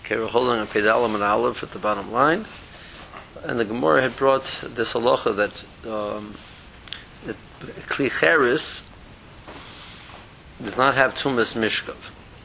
Okay, we're holding on Pedalim and Aleph at the bottom line, and the Gemara had brought this halacha that Kli Cheres does not have Tumas Mishkav.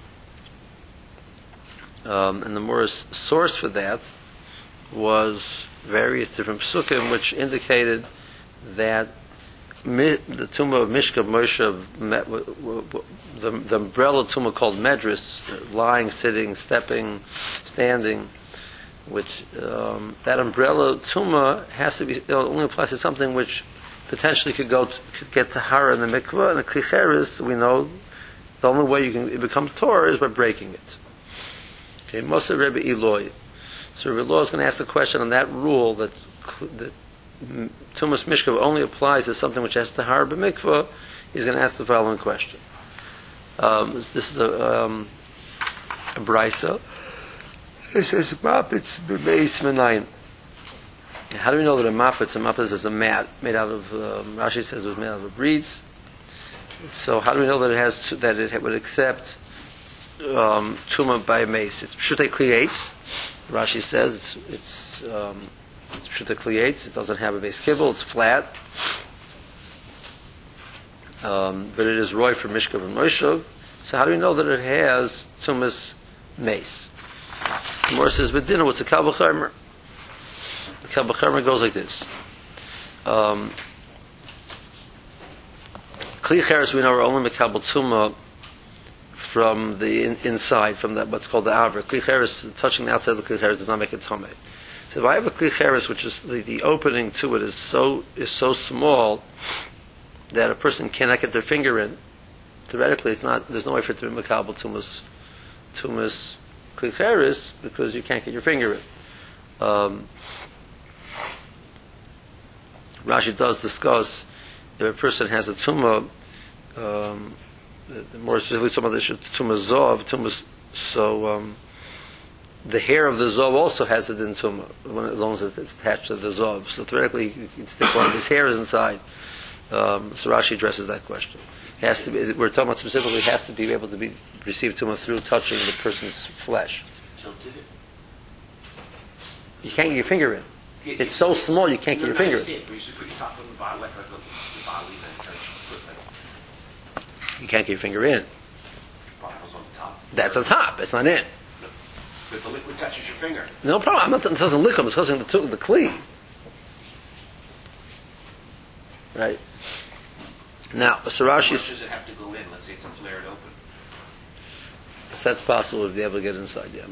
And the Gemara's source for that was various different psukim which indicated that the tumah of Mishkav Moshe, the umbrella tumah called Medris, lying, sitting, stepping, standing, which that umbrella tumah has to be only applies to something which potentially could get tahara in the mikvah, and the Kli Cheres, we know the only way you can become Torah is by breaking it. Okay, Moshe Rebbe Eloi. So Rebbe Eloi is going to ask a question on that rule that Tumas Mishkav only applies to something which has tahara b'mikvah. He's going to ask the following question. This is a brisa. It says mapitz b'beis menayin. How do we know that a mapitz is a mat made out of? Rashi says it was made out of reeds. So how do we know that it would accept tuma by a mace? It's pshutei klietz. Rashi says it's pshutei klietz. It doesn't have a base kibble. It's flat, but it is roy for mishkav and moshav. So how do we know that it has tumas mace? The Gemara says, "But dinner, what's a kal b'chomer?" The kal b'chomer goes like this. Kli Cheres, we know, are only mekabel tuma from the inside, from that what's called the avra. Kli Cheres, touching the outside of the Kli Cheres does not make it tomei. So if I have a Kli Cheres, which is the opening to it is so small that a person cannot get their finger in, theoretically, there's no way for it to be mekabel tumas Kli Cheres because you can't get your finger in. Rashi does discuss if a person has a tumah, more specifically some of this tumah zov, so the hair of the zov also has it in tumah, as long as it's attached to the zov. So theoretically, you can stick one of his hairs inside. So Rashi addresses that question. It has to be, we're talking about specifically, it has to be able to receive tumah through touching the person's flesh. You can't get your finger in. It's so small you can't get your finger in. You can't get your finger in. That's on top. It's not in. If the liquid touches your finger. No problem. I'm not touching the liquid. I'm touching the kli. Right. Now, so Rashi. How much does it have to go in? Let's say it's a flared open. So that's possible to be able to get inside. Yeah.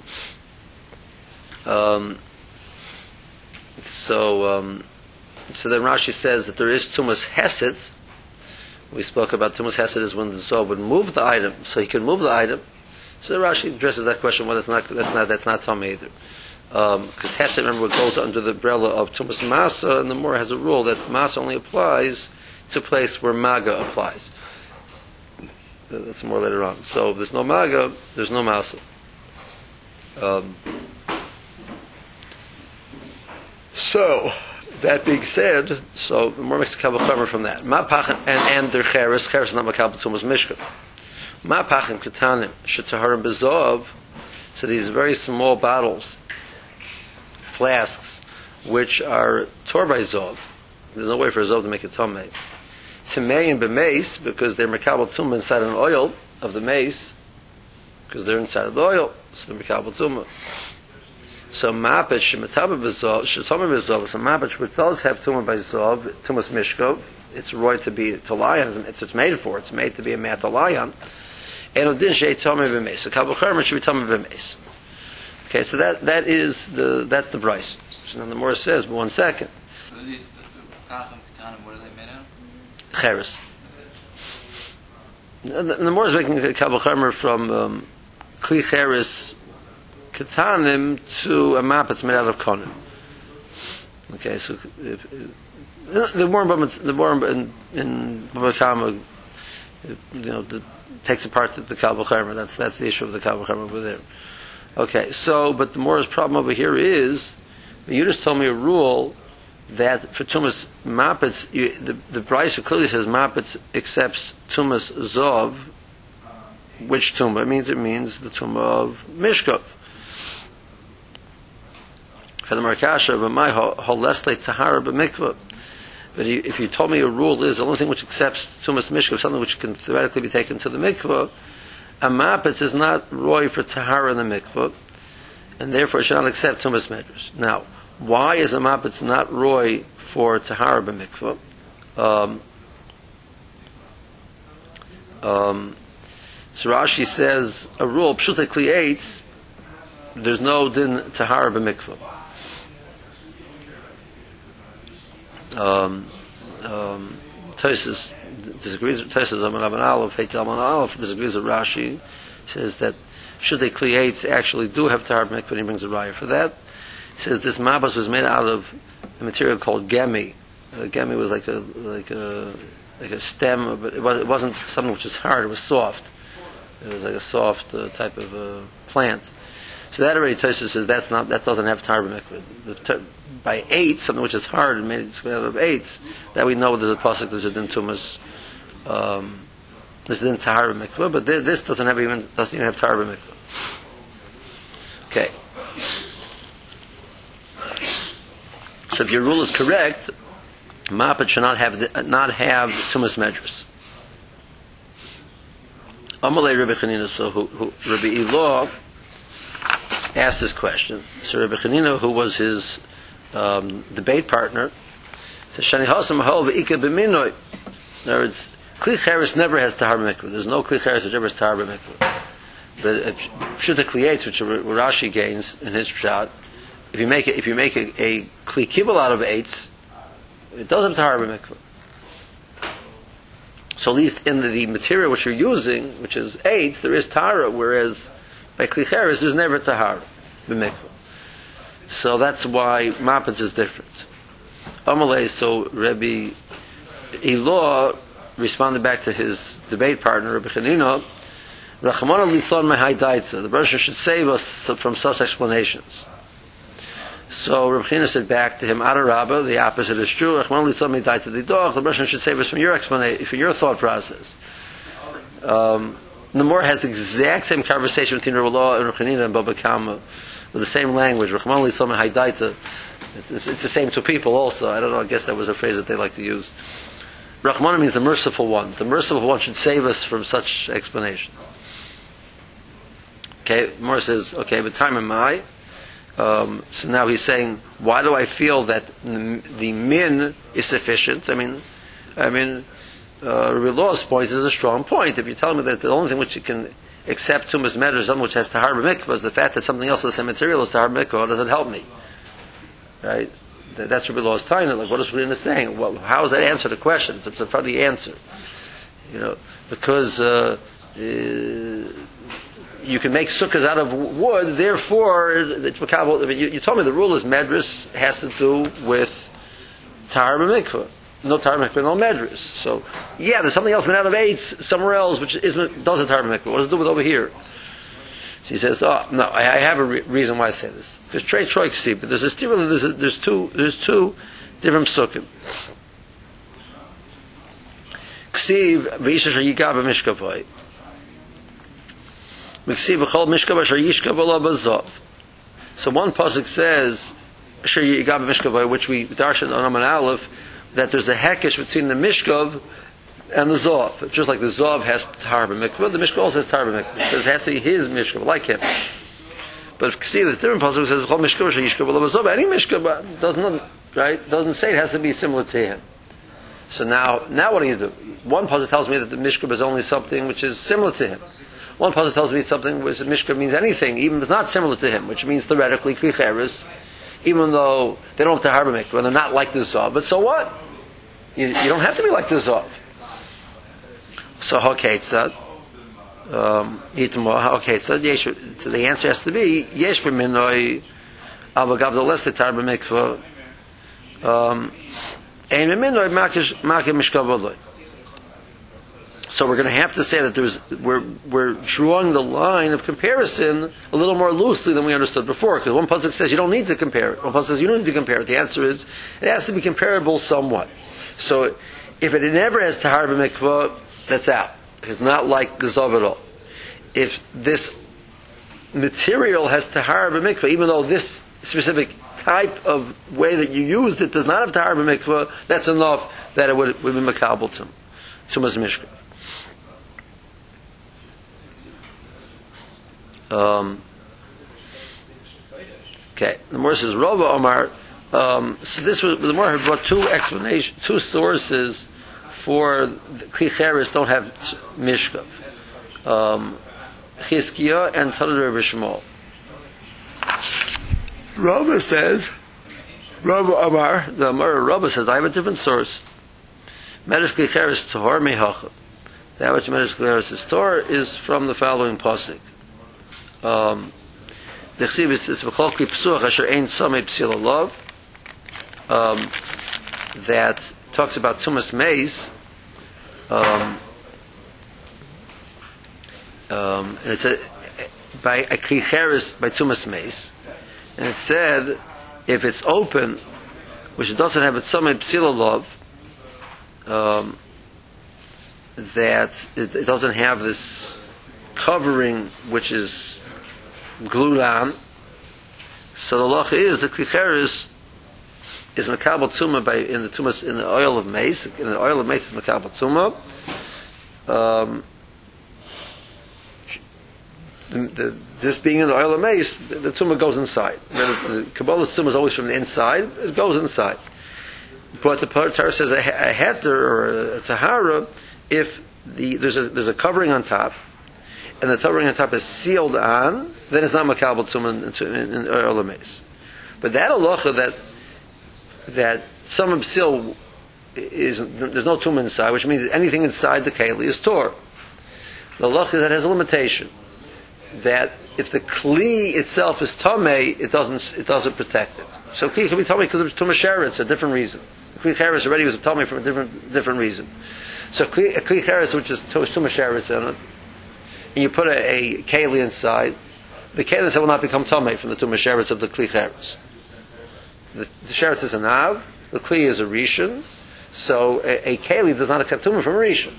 So then Rashi says that there is tumas hesed. We spoke about tumas hesed is when the Zohar would move the item, so he can move the item. So Rashi addresses that question. Well, that's not tummy either, because hesed, remember, goes under the umbrella of tumas masa, and the Gemara has a rule that masa only applies to a place where maga applies. That's more later on. So if there's no maga, there's no masa. So, that being said, so the more makes a kal b'chomer from that. Ma pachem and their cheres is not makabel tumas mishkav. Ma pachem ketanim shetaharim bezov. So these very small bottles, flasks, which are tor by zov. There's no way for a zov to make it tomei. Timei and b'meis, because they're makabel tumah inside an oil of the mace, because they're inside of the oil, so they're makabel tumah. So mapet shemataba b'zov, shetama b'zov. So mapet which does have tumah by zov, tumas mishkov. It's right to lie on. It's made for. It's made to be a mat to lie on. And odin shei tama b'meis. So kal b'chomer should be tama b'meis. Okay, so that's the price. So then the Gemara says, but 1 second. So these pachim ketanim, what are they made out? Cheres. The Gemara is making a kal b'chomer from Kli Cheres Ketanim to a map that's made out of konim. Okay, so the more in Baba Kama, takes apart the kal b'chomer. That's the issue of the kal b'chomer over there. Okay, so but the more problem over here is you just told me a rule that for tumas mapets, the brisa clearly says mapets accepts tumas zov. Which tumah? It means the tumah of mishkav. But if you told me a rule is the only thing which accepts tumas mishkav, something which can theoretically be taken to the mikvah, a mapitz is not roy for tahara in the mikvah, and therefore it should not accept tumas medrash. Now, why is a mapitz not roy for tahara b'mikvah? So Rashi says a rule pshuta kli'etz, there's no din tahara b'mikvah. Tosfos disagrees with Tosfos Amar Aleph, Heitel Amar Aleph disagrees with Rashi. Says that pshuta kli'etz actually do have tahara b'mikvah, and he brings a raya for that. He says this mabas was made out of a material called gemi. Gemi was like a stem, but it wasn't something which was hard. It was soft. It was like a soft type of plant. So that already Tosfos says that doesn't have tahara b'mikvah. By eights, something which is hard and made out of eights, that we know there's a pasuk there's a din tumas, there's a din tahara b'mikvah, but this doesn't even have tahara b'mikvah. Okay. So if your rule is correct, mapit should not have tumas medrash. Amalei Rabbi Chanina, so who Rabbi Ilah asked this question. So Rabbi Chanina, who was his debate partner, says Shani Hasam Hol Ve'ika B'Minoi. In other words, Kli Cheres never has tahara b'mikvah. There's no Kli Cheres which ever has tahara b'mikvah. But Pshuta Kli'etz, which Rashi gains in his shot, if you make a Kli Kibbul out of eights, it doesn't have tahara b'mikvah. So at least in the material which you're using, which is eights, there is tahara, whereas by Kli Cheres there's never tahara b'mikvah. So that's why mapitz is different. Amalei, so Rabbi Ilah responded back to his debate partner, Rabbi Chanina, Rachamana litzon mehai daitza. The Bereshit should save us from such explanations. So Rabbi Chanina said back to him, Adarabba, the opposite is true. Rachamana litzon mehai daitza didoch. The Bereshit should save us from your explanation, from your thought process. The Mor has the exact same conversation between Rabbi Ilah and Rabbi Chanina and Baba Kama, with the same language. Rachman li tzom haydaita. It's the same to people also. I don't know, I guess that was a phrase that they like to use. Rachman means the merciful one. The merciful one should save us from such explanations. Okay, Mor says, okay, but time am I. So now he's saying, why do I feel that the min is sufficient? I mean, Rabbi Law's point is a strong point. If you tell me that the only thing which you can except tumas medrash, something which has tahara b'mikvah, is the fact that something else of the same material is tahara b'mikvah, does it help me? Right? That's Rabbi Law's time. Like, what is Rabbi saying? Well, how does that answer the question? It's a funny answer. Because you can make sukkahs out of wood, therefore, it's makabel. You told me the rule is medrash has to do with tahara b'mikvah. No tahara b'mikvah, no medrash. So, yeah, there's something else made out of eights somewhere else which doesn't tahara b'mikvah. What does it do with over here? So he says, "Oh no, I have a reason why I say this. Because Trey Troy see, but there's two different psukim. Ksiv v'isha shayikav b'mishkavoi. Ksiv v'chol mishkavoi shayishkav v'lo b'zov. So one pasuk says shayikav b'mishkavoi, which we darshan on Amar Aleph, that there's a hekesh between the mishkav and the zov. Just like the zov has tahara b'mikvah, the mishkav also has tahara b'mikvah. So it has to be his mishkav, like him. But if see the different pasuk says chol mishkav shayishkav v'lo b'zov, any mishkav doesn't say it has to be similar to him. So now what do you do? One pasuk tells me that the mishkav is only something which is similar to him. One pasuk tells me it's something which the mishkav means anything, even if it's not similar to him, which means theoretically kli cheres, even though they don't have tahara b'mikvah, they're not like the zov. But so what? You don't have to be like the zov. So hakeitzad, so the answer has to be yesh b'minoi avagav the less the tahara b'mikvah, ein b'minoi makeh mishkav v'loi. So we're going to have to say that we're drawing the line of comparison a little more loosely than we understood before. Because one pasuk says you don't need to compare it. One pasuk says you don't need to compare it. The answer is it has to be comparable somewhat. So if it never has tahara b'mikvah, that's out. It's not like the zov at all. If this material has tahara b'mikvah, even though this specific type of way that you used it does not have tahara b'mikvah, that's enough that it would be makabel tumas mishka. Okay, the Gemara says Rava Omar. So this was the Gemara had brought two sources for Kli Cheres don't have mishka. Chizkiah and Talmud Rebbe Shmuel. Rava says, Rava Amar, the Amar Rava says, I have a different source. Medrash Kli Cheres Tahor Mehacha. That which Medrash Kli Cheres is Tahor is from the following pasuk. The Chsiv is B'chol Kli Psuach Asher Ein Samei Psil Alav. That talks about Tumas Meis. And it said by a Kli Cheres by Tumas Meis, and it said if it's open, which it doesn't have its Samei Psil Alav, that it doesn't have this covering which is glued on. So the law is the Kli Cheres is makabel tumah by in the oil of mace. In the oil of mace is makabel tumah. Just being in the oil of mace, the tumah goes inside. The Kabbalah's tumah is always from the inside; it goes inside. But the Torah says a heter or a tahara if there's a covering on top, and the covering on top is sealed on, then it's not makabel tumah in the oil of mace. But that halacha that some of sil is there's no tumah inside, which means anything inside the keli is tor. The halacha that has a limitation that if the kli itself is tamei, it doesn't protect it. So kli can be tamei because it's tumah sheretz, a different reason. Kli cheres already was a tamei for a different reason. So kli cheres, which is tumah sheretz in it, and you put a keli inside, the keli will not become tamei from the tumah sheretz of the kli cheres. The sheretz is an av, the kli is a rishon, so a keli does not accept tumah from a rishon.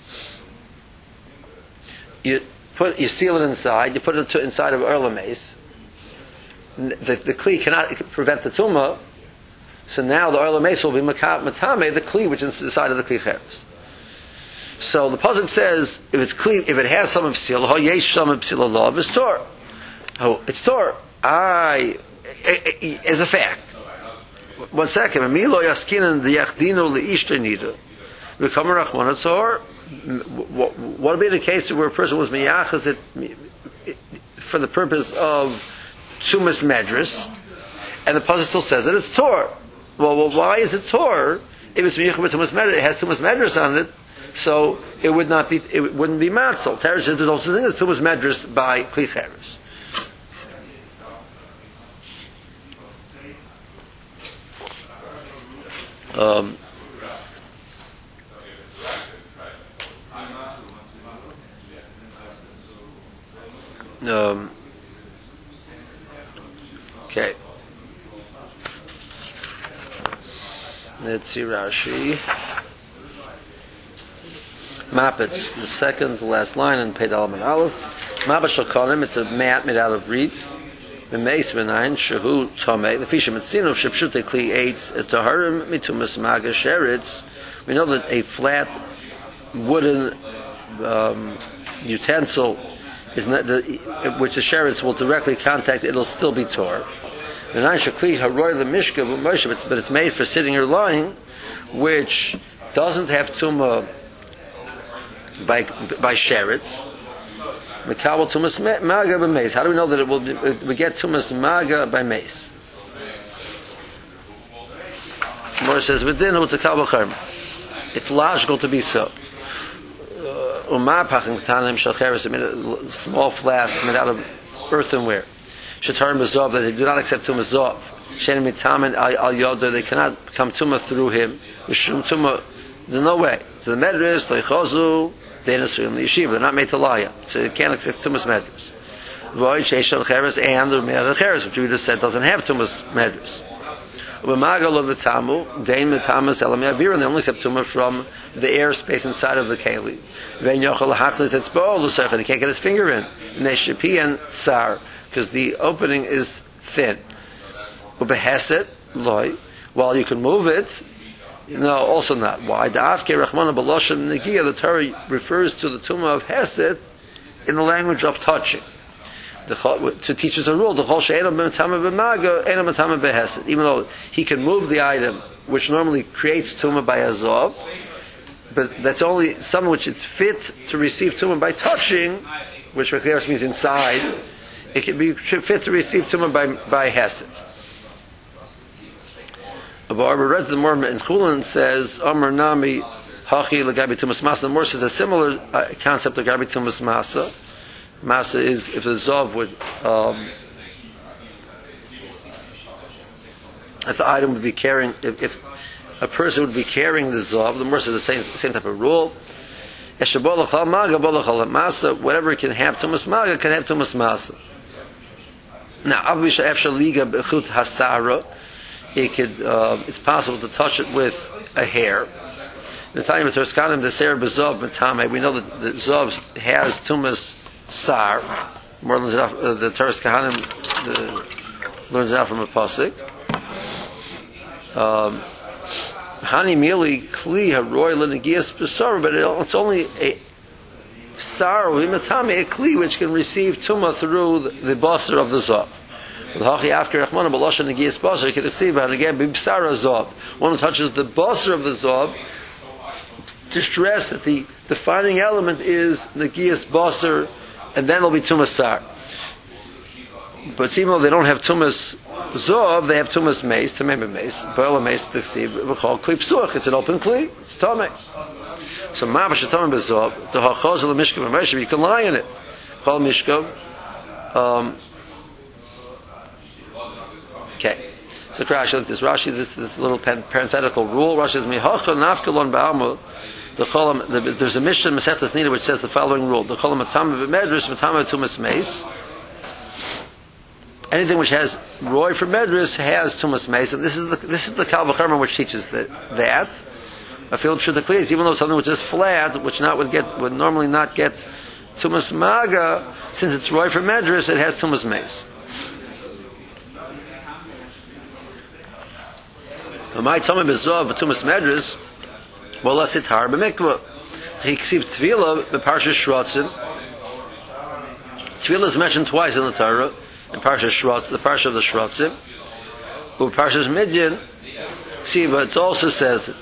You seal it inside, you put it inside of Erla mace. The kli cannot prevent the tumah, so now the Erla mace will be matame, the kli which is inside of the kli cheres. So the pasuk says, if it's kli, if it has some of seal, ho yesh some of seal alav, it's tor. Oh, it's tor. As a fact. 1 second. Milo yaskinan the yachdino leishtenida. Become a rachmana tor. What would be the case where a person was miyachas it for the purpose of tumas medris, and the pasuk still says that it's tor? Well, why is it tor? If it's miyachas with tumas medris, it has tumas medris on it, so it wouldn't be matzel. Teresh says there's also thing as tumas medris by kli cheres. Okay. Let's see Rashi. Mapet, the second to last line in Pei Daled Amud Aleph. Mapet Shalkonim, it's a mat made out of reeds. B'meis v'nayin shehu tomei. The fisher mitzinu shepshute kli eitz taharim mitumas maga sheretz. We know that a flat wooden utensil is not which the sheretz will directly contact, it'll still be tor. But it's made for sitting or lying, which doesn't have tumah by sheretz. Mekabel tumas maga by mace. How do we know that we get tumas maga by mace? Mor says within it's a kabel charm. It's logical to be so. Small flask made out of earthenware. Shatar mazov that they do not accept tumas zov. Shenim mitamen al yoder, they cannot come tumah through him. Mishum tumah, there's no way. So the medris leichozu they in the yeshiva, they're not made to lie, so they can't accept tumas medris. Void sheishal cheres and the medris cheres, which we just said doesn't have tumas medris. Ubamagal of the tamu, dein mitamas elam yavir, and they only accept tumah from the airspace inside of the keli. Ven yochel hachlis it's bol l'sech, and he can't get his finger in. Neshapi and tsar, because the opening is thin. Ubeheset loy. While you can move it, no, also not. Why? The Afke Rachmana Baloshan Negia, the Torah refers to the Tumah of Hesed in the language of touching. To teach us a rule, the Chol She'enam B'Matama B'Maga, Enam B'Matama B'Hesed. Even though he can move the item, which normally creates Tumah by Azov, but that's only something which is fit to receive Tumah by touching, which means inside. It can be fit to receive Tumah by Hesed. But our read the more in Chulin says Amar Nami Hachi Lagabi Tumas Masa. The more says a similar concept of Gabi Tumas Masa. Masa is if the Zov would if the item would be carrying if a person would be carrying the Zov, the more says the same type of rule. Whatever can have Tumas Maga can have Tumas Masa. Now Abisha Efsha Liga Bechut Hasara. It's possible to touch it with a hair. The time of Torskanim, the Ser Bezov Matame, we know that the Zov has Tumas Sar. More than the Torskanim learns out from a pasuk. Hani Mili Kli Haroy Lenegias Besar, but it's only a Sar Matame, a Kli which can receive Tumah through the basar of the Zov. One who touches the basar of the Zov, to stress that the defining element is Negias basar, and then there'll be Tumas Sar. But even though they don't have Tumas Zov, they have Tumas Meis, Tamei Meis, Ba'ala Meis, it's an open Kli, it's Tamei. So Ma'abash Tamei B'Zov, the Hachaz of the Mishkav Meshach, you can lie in it. Chol Mishkav. Okay, so Rashi, this little parenthetical rule. Rashi says, "Mihacha nafkalon ba'alma." There's a Mishnah Masechtas Nida which says the following rule: the kolam matama b'medrus matama tumas meis. Anything which has roy for medrus has tumas meis, and this is the Kal V'Chomer which teaches that. A field should declare, even though something which is flat, which would normally not get tumas maga, since it's roy for medrus, it has tumas meis. My Tomei Bezov Tumas Medrus, well, let's sit har b'mikvah. He received Tvila b'Parshas Shrotzim. Tvila is mentioned twice in the Torah, in Parshas Shrotzim, the Parsha of the Shrotzim. Parshas Midyan, see, but it also says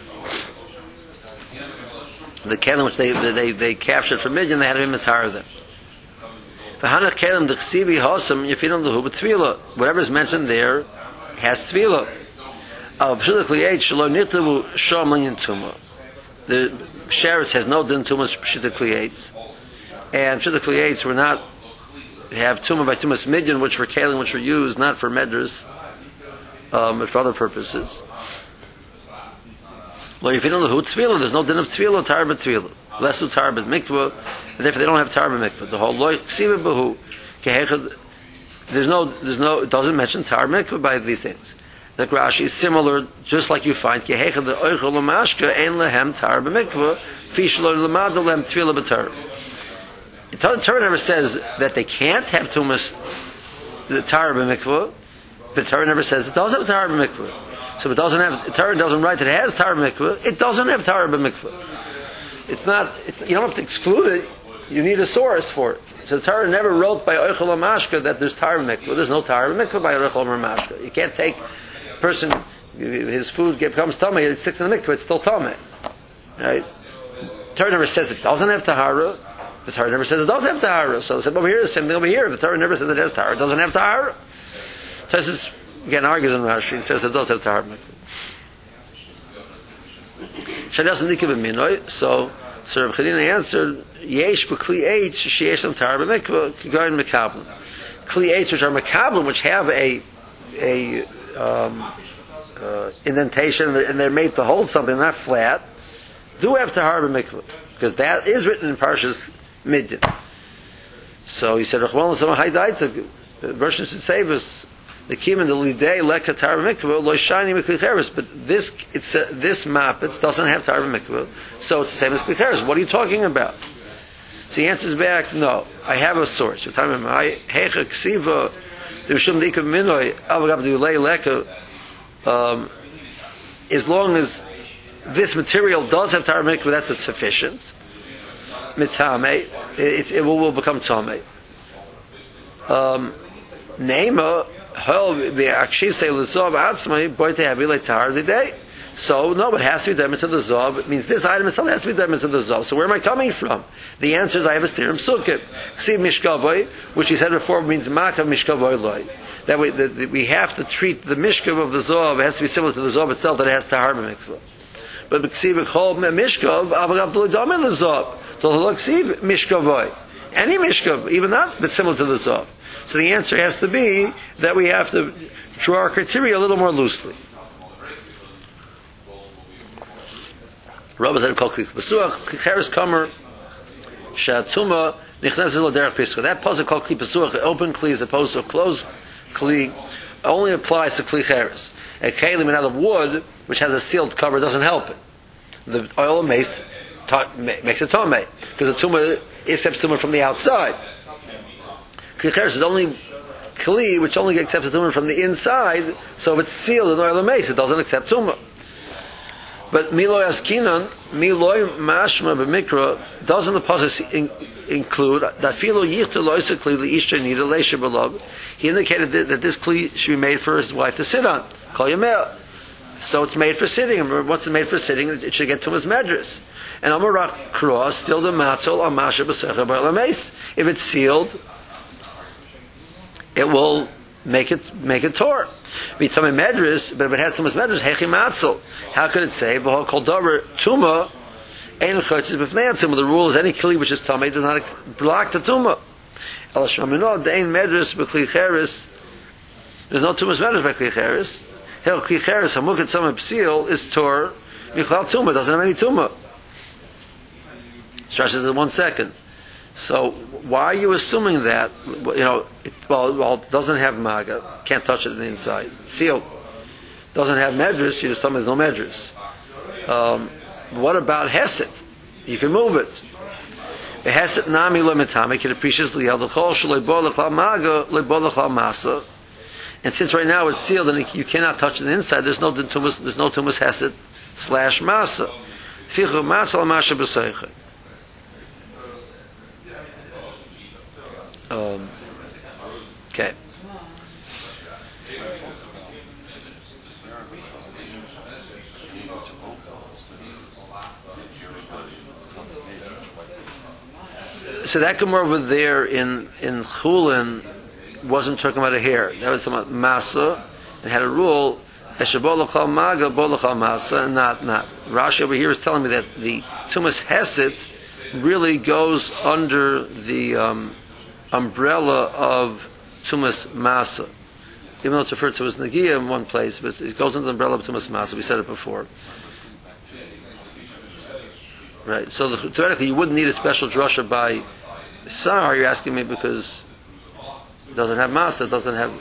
the kelim which they captured from Midyan, they had to be matar them. V'hanach kelim d'chsivi hosam yefinam l'hu b'Tvila. Whatever is mentioned there has Tvila. The Sheretz has no din tumas pshita kliyates, and pshita kliyates were not have tumah by tumas midyan, which were kalim, which were used not for medras, but for other purposes. There's no din of tvila, tar b'tvila, less of tar b'mikvah, and therefore they don't have tar b'mikvah. The whole loy ksiva b'hu kehechad. There's no. It doesn't mention tar b'mikvah by these things. The Rashi is similar, just like you find Kehechad the Oichel Lamashka Ein Lehem Tar B'Mikvah Fishlo Lamadu Lem Tvila B'Tar. The Torah never says that they can't have Tumas the Tar B'Mikvah, but the Torah never says it does have Tar B'Mikvah. So if it doesn't have, the Torah doesn't write that it has Tar B'Mikvah, it doesn't have Tar B'Mikvah. You don't have to exclude it, you need a source for it. So the Torah never wrote by Oichel Lamashka that there's Tar B'Mikvah. There's no Tar B'Mikvah by Oichel Lamashka. You can't take person, his food becomes tummy, it sticks in the mikveh, it's still tummy. Right? The Torah never says it doesn't have tahara. The Torah never says it does have tahara. So over here, the same thing over here. If the Torah never says it has tahara, it doesn't have tahara. Tosfos again argues in Rashi and says it does have tahara. So Reb Chanina answered, Yesh b'kli eitz sheyesh lam tahara b'mikveh k'gayin mekablim. Kli eitz which are mekablim, which have a indentation and they're made to hold something not flat, do have to harbor mikvah, because that is written in Parshas Midyan. So he said, version should save us the kim and the lidei leka tar mikvah lo shiny mikvah, but this mappet doesn't have tar mikvah, so it's the same as mikvah. What are you talking about? So he answers back, no, I have a source. As long as this material does have tahara mikvah, that's sufficient. Mitame, it will become tamei. Neima hel be'akshise l'zov atzmai boite havilei tahara today. So no, it has to be done into the zov. It means this item itself has to be done into the zov. So where am I coming from? The answer is I have a stirim sukkah. Ksiv mishkavoy, which he said before means makav mishkavoy loy. That way, we have to treat the mishkav of the zov. It has to be similar to the zov itself that it has tahara mikvah. But ksiv chol mishkav avagav d'lodamin the zov. So the ksiv mishkavoy, any mishkav, even that, but similar to the zov. So the answer has to be that we have to draw our criteria a little more loosely. Rabbi said, "Kol kli pesuach, klicheres kamer, shatuma nichneses lo derech pischa." That pasuk called kli pesuach, open kli as opposed to a closed kli, only applies to klicheres. A keli made out of wood, which has a sealed cover, doesn't help it. The oil of mace makes it tomei, because the tumah accepts tumah from the outside. Klicheres is only kli, which only accepts the tumah from the inside, so if it's sealed in oil of mace, it doesn't accept tumah. But Miloy Askinan, Miloy Mashma b'Mikra, doesn't the pasuk include that Filo Yichta Loisa Kli L'Isha Nida Leisha B'Lov? He indicated that this kli should be made for his wife to sit on. Kol Yameh. So it's made for sitting. And once it's made for sitting, it should get to his medras. And Amarak Kroa, still the Matzol Amasha B'Secha B'Lameis. If it's sealed, it will make it tor. Vitame medras, but if it has Tumas medras, hechi matzol. How could it say v'hol kol davar tuma ein chotzes b'fnei tuma? The rule is any kli which is tamei does not block the tuma. El shmamino dein medras b'kli cheres. There's no Tumas medras by kli cheres. Hel kli cheres hamuket tzama psil is tor michlal tuma, doesn't have any tuma. Strash says in 1 second. So why are you assuming that? It doesn't have maga, can't touch it on the inside. Sealed, doesn't have medras. You just tell me there's no medras. What about hesed? You can move it. Hesed nami lo metame can appreciate the yaldachol shaloi bolachal maga lo bolachal masa. And since right now it's sealed and you cannot touch it on the inside, there's no tumas hesed / masa. Fichu masa al masha b'seicha. Okay. So that Gemara over there in Chulin wasn't talking about a hair. That was talking about masa, and had a rule: eshabolachal maga, bolachal masa, and not. Rashi over here is telling me that the tumas hesed really goes under the umbrella of Tumas Masa. Even though it's referred to as Nagiya in one place, but it goes under the umbrella of Tumas Masa. We said it before. Right. So theoretically, you wouldn't need a special drasha by Sar. You're asking me because it doesn't have Masa, it doesn't have.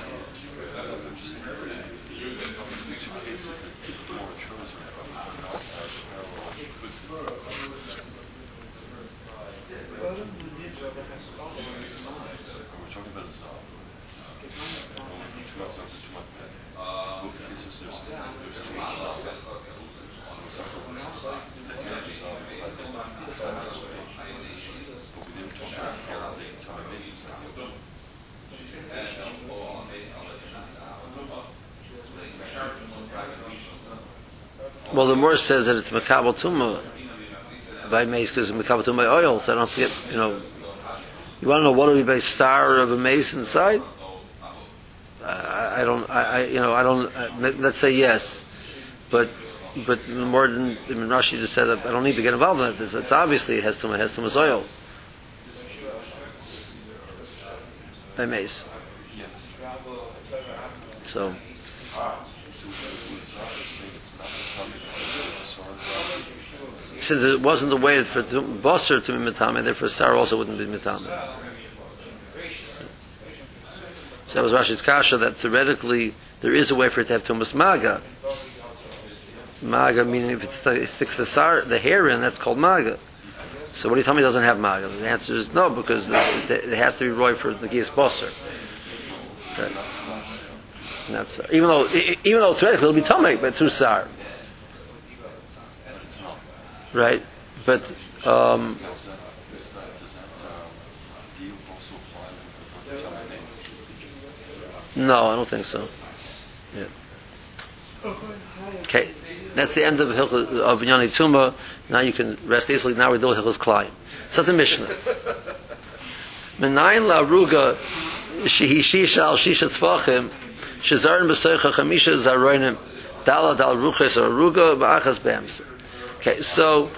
Well, the Morse says that it's Makabal Tumah by mace because it's Makabal Tumah by oil. So I don't forget, you want to know what will be by star of a mace inside? I don't. Let's say yes, but more than Rashi just said, I don't need to get involved in that. It's obviously it has Tumah's oil by mace. So. Since it wasn't the way for Bosser to be Mitame, therefore Sarah also wouldn't be Mitame. So that was Rashi's Kasha, that theoretically there is a way for it to have Tumas Maga. Maga meaning if it sticks the hair in, that's called Maga. So what do you tell me doesn't have Maga? The answer is no, because it has to be Roy for the Giyas Bosser. Right. Not so. Even though theoretically it'll be tamei, but through sar. Right, but Does that view also apply with the no, I don't think so. Yeah. Okay, that's the end of Yoni Tuma. Now you can rest easily. Now we do Hilchos Klayim. So the Mishnah. Menayin la'ruga shehi shisha al shisha tzvachim shezarin b'soicha chamisha zaroinim dal ruches aruga ba'achas be'ems. Okay, so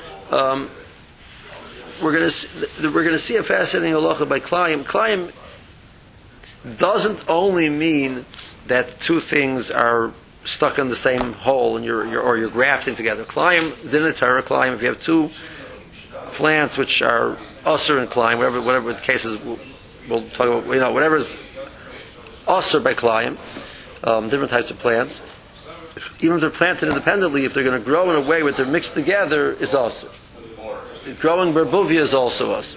we're going to see a fascinating halacha by Klayim. Klayim doesn't only mean that two things are stuck in the same hole and you're grafting together. Klayim, dinah Torah Klayim. If you have two plants which are usher and Klayim, whatever the case is, we'll talk about. Whatever is usher by Klayim, different types of plants. Even if they're planted independently, if they're going to grow in a way where they're mixed together, is usher. Growing berbuvia is also usher.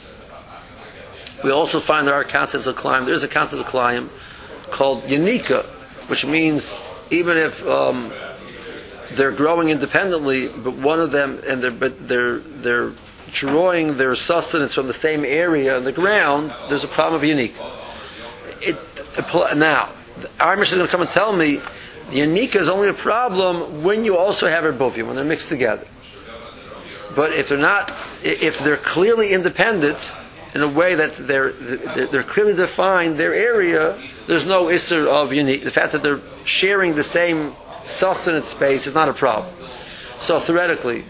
We also find there are concepts of Klayim. There's a concept of Klayim called Yanika, which means even if they're growing independently, but one of them they're drawing their sustenance from the same area in the ground, there's a problem of Yanika. Now, our Mishnah is going to come and tell me the Yanika is only a problem when you also have erbuvia, when they're mixed together. But if they're clearly independent in a way that they're clearly defined their area, there's no isser of unique. The fact that they're sharing the same sustenance space is not a problem. So theoretically,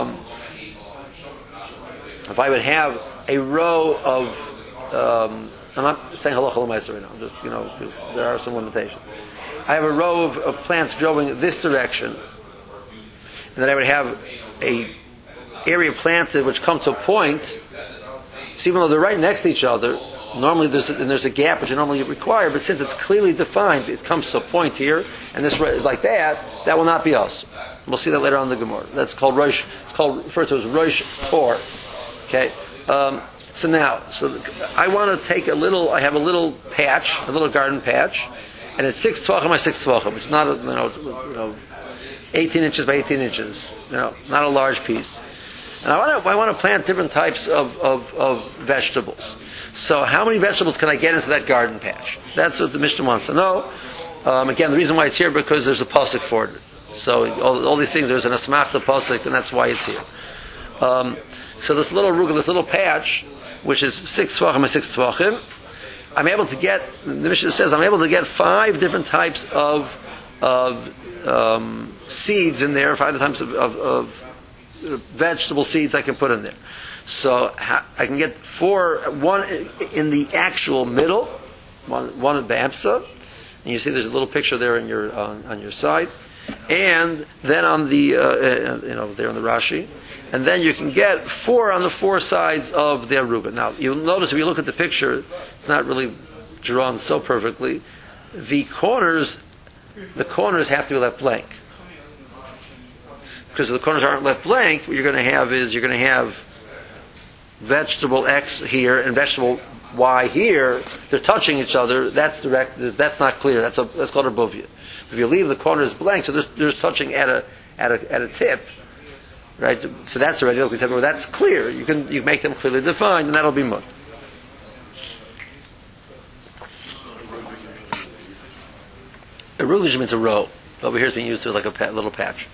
if I would have a row of, I'm not saying halacha l'maaseh right now. I'm just because there are some limitations. I have a row of plants growing this direction, and then I would have a area planted which come to a point. So even though they're right next to each other, normally there's a gap which you normally require, but since it's clearly defined, it comes to a point here, and this is like that will not be us. We'll see that later on in the Gemara. That's called Rosh. It's referred to as Rosh Tor. Okay. So I want to take I have a little patch, a little garden patch, and it's 6 tvachim by 6 tvachim. It's not 18 inches by 18 inches. Not a large piece. And I want to plant different types of vegetables. So how many vegetables can I get into that garden patch? That's what the Mishnah wants to know. Again, the reason why it's here because there's a pasuk for it. So all these things, there's an asmach the pasuk, and that's why it's here. So this little ruga, this little patch, which is 6 tvachim and 6 tvachim, I'm able to get. The Mishnah says I'm able to get 5 different types of seeds in there, 5 types of vegetable seeds I can put in there. So I can get 4, one in the actual middle, one at Bamsa, and you see there's a little picture there on your side, and then on the there on the Rashi, and then you can get 4 on the 4 sides of the aruga. Now you'll notice if you look at the picture, it's not really drawn so perfectly. The corners have to be left blank. Because if the corners aren't left blank, what you're going to have vegetable X here and vegetable Y here. They're touching each other. That's direct. That's not clear. That's called a buvia. If you leave the corners blank, so they're touching at a tip, right? So that's already okay. That's clear. You make them clearly defined, and that'll be mud. A ruga means a row. Over here it's being used to like a little patch.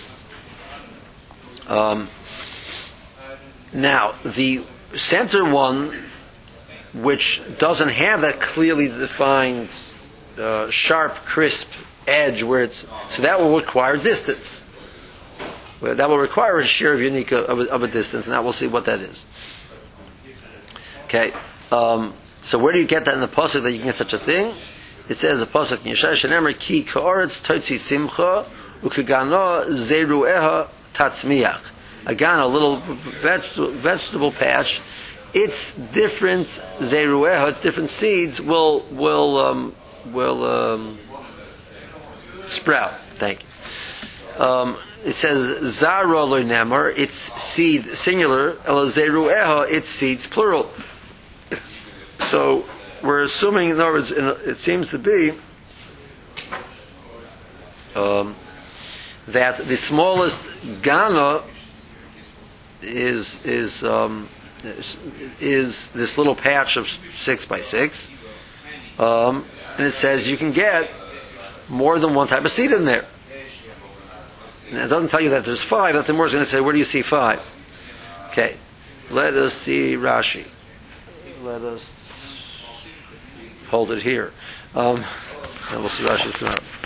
Now, the center one, which doesn't have that clearly defined, sharp, crisp edge, so that will require distance. That will require a share of unique of a distance, and now we'll see what that is. Okay, so where do you get that in the pasuk that you can get such a thing? It says the pasuk Yeshaya shenemer ki ka'oretz totzi simcha ukegano zerueha tatzmiach. Again, a little vegetable patch. Its different zerueha, its different seeds will sprout. Thank you. It says zara lo nemer, its seed singular, ela zerueha, its seeds plural. So we're assuming, in other words, it seems to be that the smallest Gana is this little patch of 6 by 6, and it says you can get more than one type of seed in there. And it doesn't tell you that there's 5. That the more is going to say, where do you see 5? Okay, let us see Rashi. Let us hold it here. And we'll see Rashi tomorrow.